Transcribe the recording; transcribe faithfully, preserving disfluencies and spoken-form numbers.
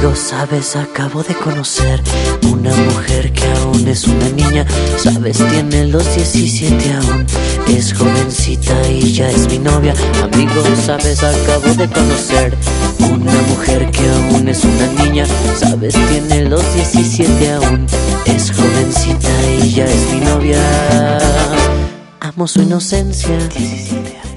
Amigo, sabes, acabo de conocer una mujer que aún es una niña. Sabes, tiene los diecisiete aún, es jovencita y ya es mi novia. Amigo, sabes, acabo de conocer una mujer que aún es una niña. Sabes, tiene los diecisiete aún, es jovencita y ya es mi novia. Amo su inocencia. diecisiete años.